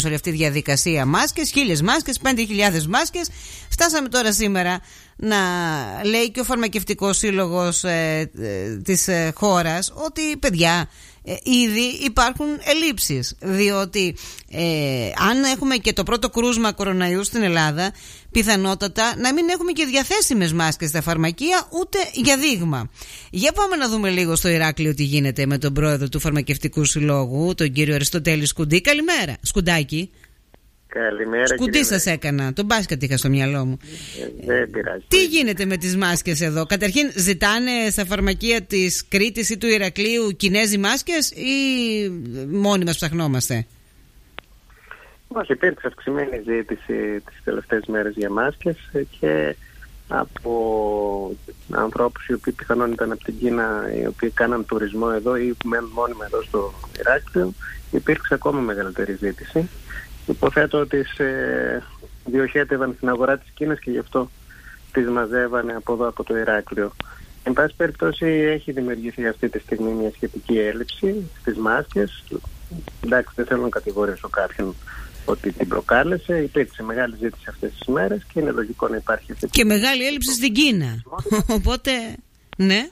όλη αυτή η διαδικασία μάσκες, 1.000 μάσκες, 5.000 μάσκες. Φτάσαμε τώρα σήμερα να λέει και ο Φαρμακευτικός Σύλλογος της χώρας ότι παιδιά, ήδη υπάρχουν ελλείψεις, διότι αν έχουμε και το πρώτο κρούσμα κοροναϊού στην Ελλάδα, πιθανότατα να μην έχουμε και διαθέσιμες μάσκες στα φαρμακεία ούτε για δείγμα. Για πάμε να δούμε λίγο στο Ηράκλειο τι γίνεται με τον πρόεδρο του Φαρμακευτικού Συλλόγου, τον κύριο Αριστοτέλη Σκουντή. Καλημέρα. Σκουντάκι. Καλημέρα. Σκουντή σας έκανα, τον μπάσκετ είχα στο μυαλό μου. Δεν πειράζει. Τι γίνεται με τις μάσκες εδώ? Καταρχήν ζητάνε στα φαρμακεία της Κρήτης ή του Ηρακλείου Κινέζοι μάσκες ή μόνοι μας ψαχνόμαστε? Όχι, υπήρξε αυξημένη ζήτηση τις τελευταίες μέρες για μάσκες και από ανθρώπους οι οποίοι πιθανόν ήταν από την Κίνα, οι οποίοι κάναν τουρισμό εδώ ή μένουν μόνιμα εδώ στο Ηράκλειο, υπήρξε ακόμα μεγαλύτερη ζήτηση. Υποθέτω ότι διοχέτευαν στην αγορά της Κίνας και γι' αυτό τις μαζεύανε από εδώ, από το Ηράκλειο. Εν πάση περιπτώσει έχει δημιουργηθεί αυτή τη στιγμή μια σχετική έλλειψη στις μάσκες. Εντάξει, δεν θέλω να κατηγορήσω κάποιον ότι την προκάλεσε. Υπήρξε μεγάλη ζήτηση αυτές τις μέρες και είναι λογικό να υπάρχει αυτή. Και μεγάλη έλλειψη στην Κίνα. Οπότε, ναι.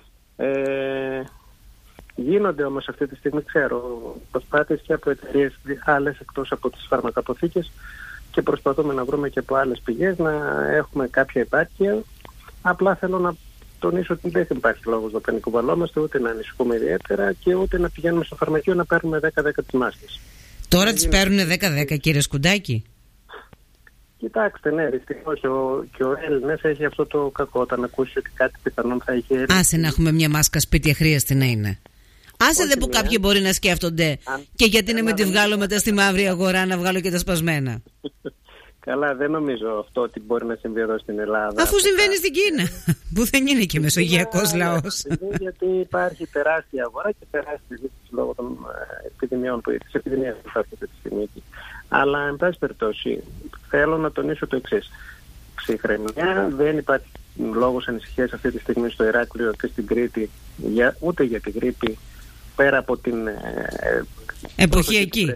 Γίνονται όμως αυτή τη στιγμή, ξέρω, προσπάθειες και από εταιρείες άλλες εκτός από τις φαρμακαποθήκες και προσπαθούμε να βρούμε και από άλλες πηγές να έχουμε κάποια επάρκεια. Απλά θέλω να τονίσω ότι δεν υπάρχει λόγος να πανικοβαλόμαστε, ούτε να ανησυχούμε ιδιαίτερα και ούτε να πηγαίνουμε στο φαρμακείο να παίρνουμε 10-10 τις μάσκες. Τώρα τις παίρνουν 10-10, κύριε Σκουντάκη? Κοιτάξτε, ναι, δυστυχώς και ο Έλληνας έχει αυτό το κακό όταν ακούσει ότι κάτι πιθανόν θα έχει έλλειψη. Άσε να έχουμε μια μάσκα σπίτι, αχρίαστη να είναι. Άσε δε που κάποιοι μπορεί να σκέφτονται και γιατί να μην τη βγάλω μετά στη μαύρη αγορά, να βγάλω και τα σπασμένα. Καλά, δεν νομίζω αυτό ότι μπορεί να συμβεί εδώ στην Ελλάδα. Αφού συμβαίνει στην Κίνα, που δεν είναι και μεσογειακός λαός. Γιατί υπάρχει τεράστια αγορά και τεράστια ζήτηση λόγω των επιδημιών που υπάρχει αυτή τη στιγμή. Αλλά, εν πάση περιπτώσει, θέλω να τονίσω το εξής. Ψυχραιμία, δεν υπάρχει λόγος ανησυχίας αυτή τη στιγμή στο Ηράκλειο και στην Κρήτη, ούτε για την γρίπη, πέρα από την εποχιακή.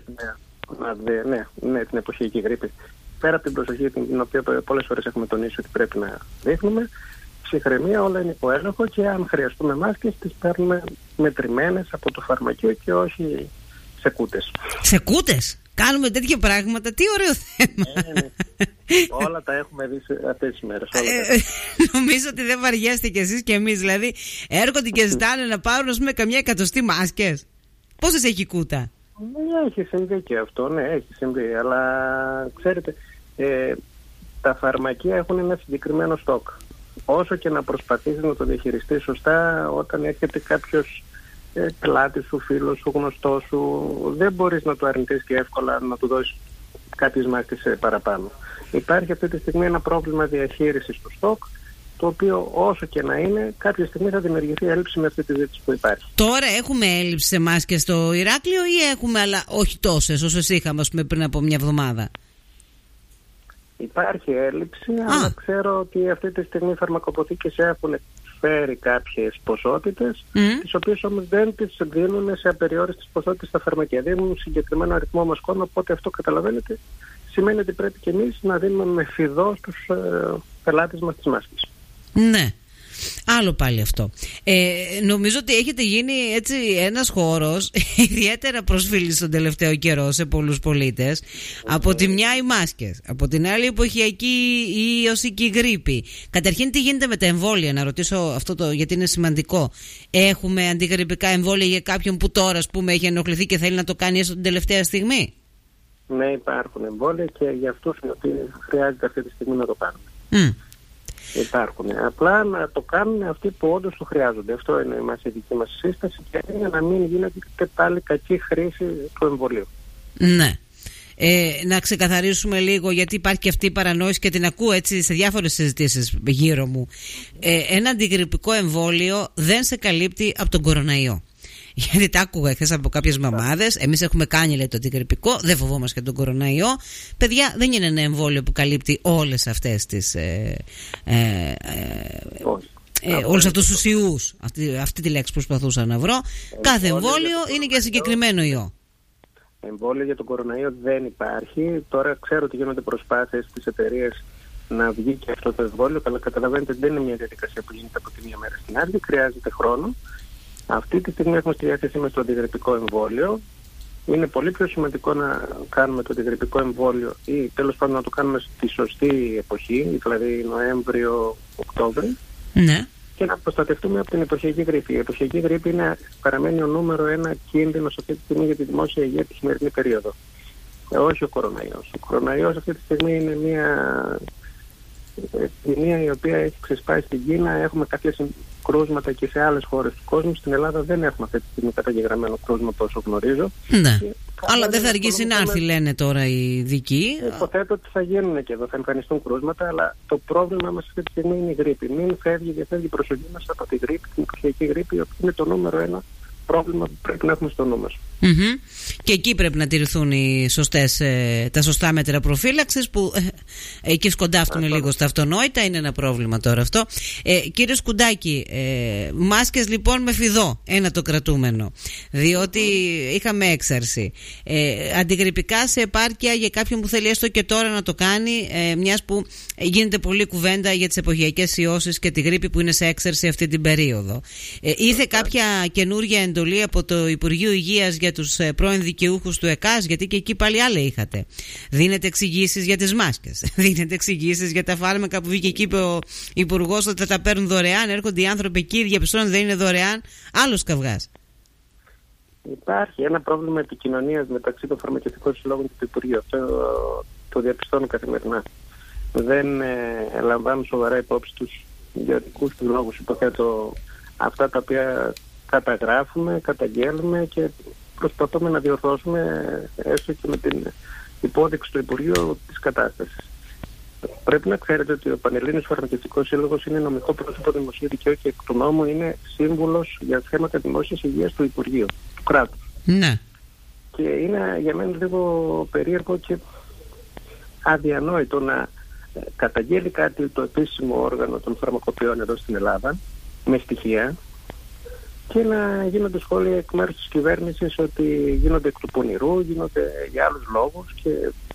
Ναι, την εποχιακή γρίπη. Πέρα από την προσοχή την οποία πολλές φορές έχουμε τονίσει ότι πρέπει να δείχνουμε, ψυχραιμία, όλα είναι υπό έλεγχο και αν χρειαστούμε μάσκες τις παίρνουμε μετρημένες από το φαρμακείο και όχι σε κούτες. Σε κούτες? Κάνουμε τέτοια πράγματα, τι ωραίο θέμα. Ναι. Όλα τα έχουμε δει αυτές τις μέρες. Νομίζω ότι δεν βαριέστε κι εσείς κι εμείς. Δηλαδή έρχονται και ζητάνε να πάρουν, ας πούμε, καμιά 100 μάσκες. Πόσες έχει η κούτα? Έχει συμβεί και αυτό, ναι, έχει συμβεί. Αλλά ξέρετε, τα φαρμακεία έχουν ένα συγκεκριμένο στόκ. Όσο και να προσπαθείς να το διαχειριστείς σωστά, όταν έρχεται κάποιος πελάτης σου, φίλος σου, γνωστός σου, δεν μπορείς να του αρνηθείς και εύκολα να του δώσεις κάποιες μάσκες παραπάνω. Υπάρχει αυτή τη στιγμή ένα πρόβλημα διαχείρισης του στόκ, το οποίο όσο και να είναι, κάποια στιγμή θα δημιουργηθεί έλλειψη με αυτή τη ζήτηση που υπάρχει. Τώρα έχουμε έλλειψη σε μάσκες στο Ηράκλειο ή έχουμε, αλλά όχι τόσες όσες είχαμε, ας πούμε, πριν από μια εβδομάδα? Υπάρχει έλλειψη, αλλά ξέρω ότι αυτή τη στιγμή οι φαρμακοποθήκες έχουν φέρει κάποιες ποσότητες, τις οποίες όμως δεν τις δίνουν σε απεριόριστες ποσότητες στα φαρμακεία. Δίνουν συγκεκριμένο αριθμό μασκών, οπότε αυτό, καταλαβαίνετε, σημαίνει ότι πρέπει και εμείς να δίνουμε με φιδό στους πελάτες μας τις μάσκες. Ναι. Άλλο πάλι αυτό. Νομίζω ότι έχετε γίνει έτσι ένας χώρος ιδιαίτερα προσφύλης τον τελευταίο καιρό σε πολλούς πολίτες. Από τη μια οι μάσκες, από την άλλη εποχιακή η ιωσική γρίπη. Καταρχήν, τι γίνεται με τα εμβόλια? Να ρωτήσω αυτό γιατί είναι σημαντικό. Έχουμε αντιγρυπικά εμβόλια για κάποιον που τώρα, ας πούμε, έχει ενοχληθεί και θέλει να το κάνει έστω την τελευταία στιγμή? Ναι, υπάρχουν εμβόλια και για αυτούς οι οποίοι χρειάζεται αυτή τη στιγμή να το κάνουν. Υπάρχουν. Απλά να το κάνουν αυτοί που όντως το χρειάζονται. Αυτό είναι η δική μας σύσταση και είναι να μην γίνεται και πάλι κακή χρήση του εμβολίου. Ναι. Να ξεκαθαρίσουμε λίγο, γιατί υπάρχει και αυτή η παρανόηση και την ακούω έτσι σε διάφορες συζητήσεις γύρω μου. Ένα αντιγρυπικό εμβόλιο δεν σε καλύπτει από τον κοροναϊό. Γιατί τα άκουγα χθες από κάποιες μαμάδες. Εμείς έχουμε κάνει, λέει, το αντιγρυπικό, δεν φοβόμαστε και τον κοροναϊό. Παιδιά, δεν είναι ένα εμβόλιο που καλύπτει όλες αυτές τις όλους αυτούς τους ιούς. Αυτή τη λέξη προσπαθούσα να βρω. Κάθε εμβόλιο είναι για συγκεκριμένο ιό. Εμβόλιο για τον κορονοϊό δεν υπάρχει. Τώρα ξέρω ότι γίνονται προσπάθειες στις εταιρείες να βγει και αυτό το εμβόλιο, αλλά καταλαβαίνετε δεν είναι μια διαδικασία που γίνεται από τη μία μέρα στην άλλη, χρειάζεται χρόνο. Αυτή τη στιγμή έχουμε στη διάθεσή μας το αντιγρυπικό εμβόλιο. Είναι πολύ πιο σημαντικό να κάνουμε το αντιγρυπικό εμβόλιο ή τέλος πάντων να το κάνουμε στη σωστή εποχή, δηλαδή Νοέμβριο-Οκτώβριο. Ναι. Και να προστατευτούμε από την εποχιακή γρίπη. Η εποχιακή γρίπη παραμένει ο νούμερο ένα κίνδυνος αυτή τη στιγμή για τη δημόσια υγεία τη σημερινή περίοδο. Όχι ο κοροναϊός. Ο κοροναϊός αυτή τη στιγμή είναι μια επιδημία η οποία έχει ξεσπάσει στην Κίνα. Έχουμε κάποια κρούσματα και σε άλλες χώρες του κόσμου. Στην Ελλάδα δεν έχουμε αυτή τη στιγμή καταγεγραμμένο κρούσμα, όσο γνωρίζω. Ναι. Αλλά δεν θα αργήσει να έρθει, λένε τώρα οι ειδικοί. Υποθέτω ότι θα γίνουν και εδώ, θα εμφανιστούν κρούσματα, αλλά το πρόβλημα μας αυτή τη στιγμή είναι η γρίπη. Μην διαφεύγει η προσοχή μας από τη γρίπη, την εποχιακή γρίπη, η οποία είναι το νούμερο ένα πρόβλημα που πρέπει να έχουμε στο νου μας. Και εκεί πρέπει να τηρηθούν τα σωστά μέτρα προφύλαξης, που εκεί σκοντάφτουν λίγο στα αυτονόητα. Είναι ένα πρόβλημα τώρα αυτό. Κύριε Σκουντάκη, μάσκες λοιπόν με φιδό, ένα το κρατούμενο, διότι είχαμε έξαρση. Αντιγρυπικά σε επάρκεια για κάποιον που θέλει έστω και τώρα να το κάνει, μιας που γίνεται πολλή κουβέντα για τις εποχιακές ιώσεις και τη γρίπη που είναι σε έξαρση αυτή την περίοδο. Ήρθε κάποια καινούργια εντολή από το Υπουργείο Υγείας για τους πρώην δικαιούχους του ΕΚΑΣ, γιατί και εκεί πάλι άλλα είχατε. Δίνετε εξηγήσεις για τις μάσκες, δίνετε εξηγήσεις για τα φάρμακα που βγήκε εκεί, είπε ο Υπουργός ότι θα τα παίρνουν δωρεάν. Έρχονται οι άνθρωποι εκεί, διαπιστώνουν δεν είναι δωρεάν. Άλλος καυγάς. Υπάρχει ένα πρόβλημα επικοινωνίας μεταξύ των φαρμακευτικών συλλόγων και του Υπουργείου. Αυτό το διαπιστώνω καθημερινά. Δεν λαμβάνουν σοβαρά υπόψη τους για δικούς τους λόγους. Υποθέτω αυτά τα οποία καταγράφουμε, καταγγέλνουμε και προσπαθούμε να διορθώσουμε έστω και με την υπόδειξη του Υπουργείου της κατάστασης. Πρέπει να ξέρετε ότι ο Πανελλήνιος Φαρμακευτικός Σύλλογος είναι νομικό πρόσωπο δημοσίου δικαίου και εκ του νόμου είναι σύμβουλος για θέματα δημόσιας υγείας του Υπουργείου, του κράτους. Ναι. Και είναι για μένα λίγο περίεργο και αδιανόητο να καταγγέλει κάτι το επίσημο όργανο των φαρμακοποιών εδώ στην Ελλάδα με στοιχεία και να γίνονται σχόλια εκ μέρους της κυβέρνησης ότι γίνονται εκ του πονηρού, γίνονται για άλλους λόγους και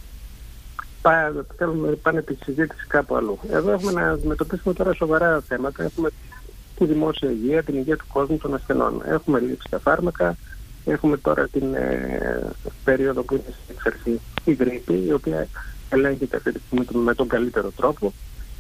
πάνε τη συζήτηση κάπου αλλού. Εδώ έχουμε να αντιμετωπίσουμε τώρα σοβαρά θέματα. Έχουμε τη δημόσια υγεία, την υγεία του κόσμου, των ασθενών. Έχουμε λήξει τα φάρμακα, έχουμε τώρα την περίοδο που είναι στην εξαρχή η γρίπη, η οποία ελέγχεται αυτή τη στιγμή με τον καλύτερο τρόπο.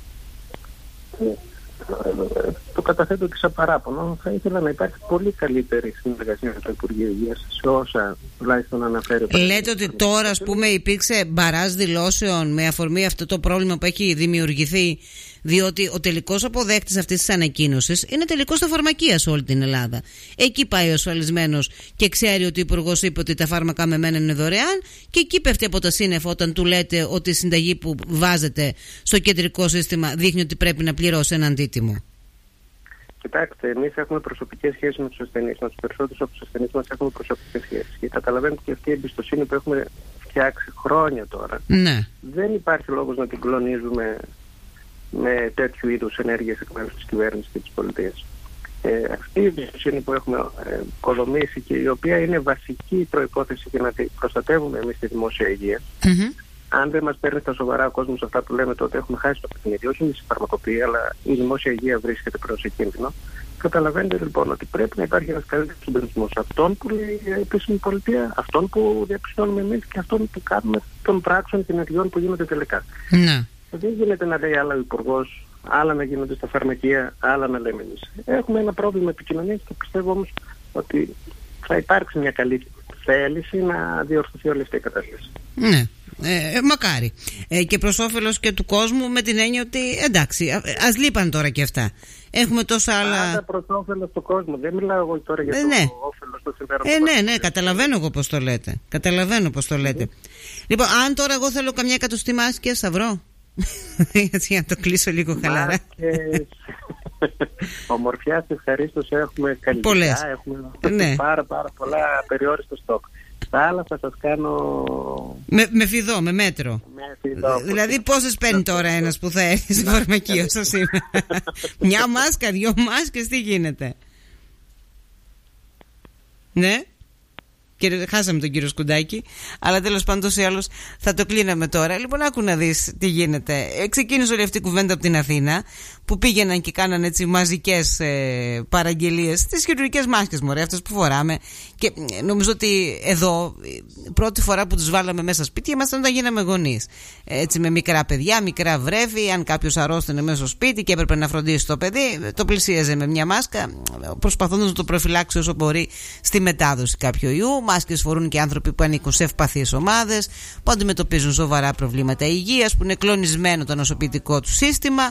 Το καταθέτω και σαν παράπονο. Θα ήθελα να υπάρχει πολύ καλύτερη συνεργασία με το Υπουργείο Υγείας σε όσα τουλάχιστον αναφέρει. Λέτε ότι τώρα, ας πούμε, υπήρξε μπαράζ δηλώσεων με αφορμή αυτό το πρόβλημα που έχει δημιουργηθεί, διότι ο τελικός αποδέκτης αυτής της ανακοίνωσης είναι τελικός τα φαρμακεία σε όλη την Ελλάδα. Εκεί πάει ο ασφαλισμένος και ξέρει ότι ο Υπουργός είπε ότι τα φάρμακα με μένα είναι δωρεάν, και εκεί πέφτει από τα σύννεφα όταν του λέτε ότι η συνταγή που βάζετε στο κεντρικό σύστημα δείχνει ότι πρέπει να πληρώσει ένα αντίτιμο. Κοιτάξτε, εμείς έχουμε προσωπικές σχέσεις με τους ασθενείς μας. Τους περισσότερους από τους ασθενείς μας έχουμε προσωπικές σχέσεις. Και καταλαβαίνετε και αυτή η εμπιστοσύνη που έχουμε φτιάξει χρόνια τώρα. Ναι. Δεν υπάρχει λόγος να την κλονίζουμε με τέτοιου είδους ενέργειες εκ μέρους της κυβέρνησης και της πολιτείας. Αυτή η εμπιστοσύνη που έχουμε οικοδομήσει και η οποία είναι βασική προϋπόθεση για να προστατεύουμε εμείς τη δημόσια υγεία. Αν δεν μας παίρνει στα σοβαρά ο κόσμος αυτά που λέμε, τότε έχουμε χάσει το παιχνίδι. Όχι εμείς η φαρμακοποιία, αλλά η δημόσια υγεία βρίσκεται πλέον σε κίνδυνο. Καταλαβαίνετε λοιπόν ότι πρέπει να υπάρχει ένας καλύτερος συντονισμός. Αυτόν που λέει η επίσημη πολιτεία, αυτόν που διαπιστώνουμε εμείς και αυτόν που κάνουμε των πράξεων και ενεργειών που γίνονται τελικά. Ναι. Δεν γίνεται να λέει άλλα ο Υπουργός, άλλα να γίνονται στα φαρμακεία, άλλα να λέμε εμείς. Έχουμε ένα πρόβλημα επικοινωνίας και πιστεύω όμως ότι θα υπάρξει μια καλή θέληση να διορθωθεί όλη αυτή η κατάσταση. Ναι. Μακάρι. Και προς όφελος και του κόσμου, με την έννοια ότι εντάξει, ας λείπαν τώρα και αυτά. Έχουμε τόσα άλλα. Άρα προς όφελος του κόσμου. Δεν μιλάω εγώ τώρα για το όφελος του συμφέρον. Ναι, καταλαβαίνω εγώ πώς το λέτε. Καταλαβαίνω πώς το λέτε. Λοιπόν, αν τώρα εγώ θέλω καμιά εκατοστή μάσκες, θα βρω. Έτσι, να το κλείσω λίγο χαλαρά. Ομορφιά, ευχαρίστως, έχουμε καλλιτικά, έχουμε πάρα πολλά περιόριστο στόκ. Τα άλλα θα σας κάνω με φιδό, με μέτρο. Δηλαδή πόσες παίρνει τώρα ένας που θα έρθει στο φαρμακείο σας σήμερα? Μια μάσκα, 2 μάσκες, τι γίνεται? Ναι. Και χάσαμε τον κύριο Σκουντάκη, αλλά τέλος πάντων τόσο ή άλλως θα το κλείναμε τώρα. Λοιπόν, άκου να δεις τι γίνεται. Ξεκίνησε όλη αυτή η κουβέντα από την Αθήνα, που πήγαιναν και κάνανε έτσι μαζικές παραγγελίες στις χειρουργικές μάσκες, μωρέ, αυτές που φοράμε. Και νομίζω ότι εδώ πρώτη φορά που τους βάλαμε μέσα σπίτια ήμασταν όταν γίναμε γονείς. Έτσι, με μικρά παιδιά, μικρά βρέφη. Αν κάποιος αρρώστηνε μέσα στο σπίτι και έπρεπε να φροντίσει το παιδί, το πλησίαζε με μια μάσκα, προσπαθώντας να το προφυλάξει όσο μπορεί στη μετάδοση κάποιου ιού. Μάσκες φορούν και άνθρωποι που ανήκουν σε ευπαθείς ομάδες, που αντιμετωπίζουν σοβαρά προβλήματα υγείας, που είναι κλονισμένο το νοσοποιητικό του σύστημα.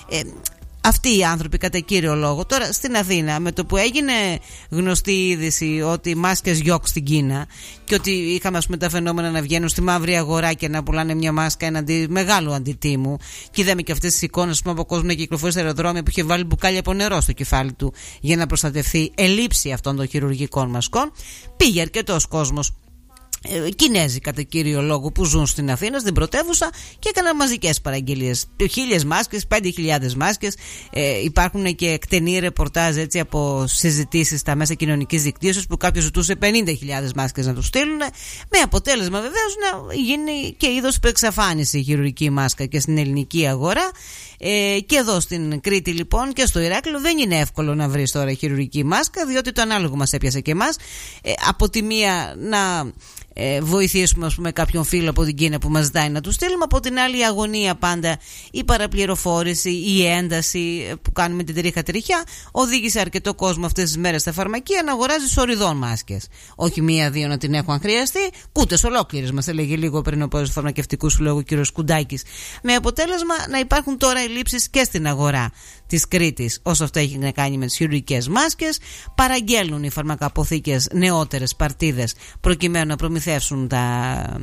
Αυτοί οι άνθρωποι κατά κύριο λόγο. Τώρα στην Αθήνα, με το που έγινε γνωστή η είδηση ότι μάσκες γιοκ στην Κίνα και ότι είχαμε ας πούμε τα φαινόμενα να βγαίνουν στη μαύρη αγορά και να πουλάνε μια μάσκα εναντί μεγάλου αντιτίμου, και είδαμε και αυτές τις εικόνες από κόσμο να κυκλοφορεί στα αεροδρόμια που είχε βάλει μπουκάλια από νερό στο κεφάλι του για να προστατευτεί ελήψη αυτών των χειρουργικών μασκών, πήγε αρκετός κόσμος, Κινέζοι κατά κύριο λόγο, που ζουν στην Αθήνα, στην πρωτεύουσα, και έκαναν μαζικές παραγγελίες. 1.000 μάσκες, 5.000 μάσκες. Υπάρχουν και εκτενή ρεπορτάζ έτσι, από συζητήσεις στα μέσα κοινωνικής δικτύωσης, που κάποιος ζητούσε 50.000 μάσκες να του στείλουν. Με αποτέλεσμα βεβαίως να γίνει και είδος εξαφάνιση η χειρουργική μάσκα και στην ελληνική αγορά. Και εδώ στην Κρήτη λοιπόν και στο Ηράκλειο δεν είναι εύκολο να βρεις τώρα χειρουργική μάσκα, διότι το ανάλογο μας έπιασε και εμάς. Από τη μία να βοηθήσουμε ας πούμε κάποιον φίλο από την Κίνα που μας ζητάει να του στείλουμε, από την άλλη η αγωνία πάντα, η παραπληροφόρηση, η ένταση που κάνουμε την τρίχα-τριχιά οδήγησε αρκετό κόσμο αυτές τις μέρες στα φαρμακεία να αγοράζει σοριδών μάσκες. Όχι μία-δύο να την έχουν αν χρειαστεί, κούτες ολόκληρες, μας έλεγε λίγο πριν ο πρόεδρος του φαρμακευτικού συλλόγου ο κ. Σκουντάκης. Με αποτέλεσμα να υπάρχουν τώρα ελλείψεις και στην αγορά της Κρήτης όσο αυτό έχει να κάνει με τις χειρουργικές μάσκες. Παραγγέλνουν οι φαρμακαποθήκες νεότερες παρτίδες προκειμένου να προμηθεύσουν τα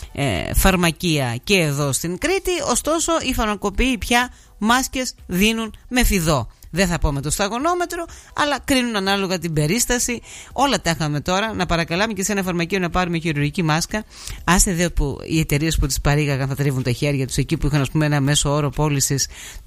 φαρμακεία και εδώ στην Κρήτη. Ωστόσο οι φαρμακοποιοί πια μάσκες δίνουν με φιδό. Δεν θα πω με το σταγονόμετρο, αλλά κρίνουν ανάλογα την περίσταση. Όλα τα είχαμε τώρα. Να παρακαλάμε και σε ένα φαρμακείο να πάρουμε χειρουργική μάσκα. Άστε δε που οι εταιρείες που τις παρήγαγαν θα τρίβουν τα χέρια τους εκεί που είχαν ας πούμε ένα μέσο όρο πώλησης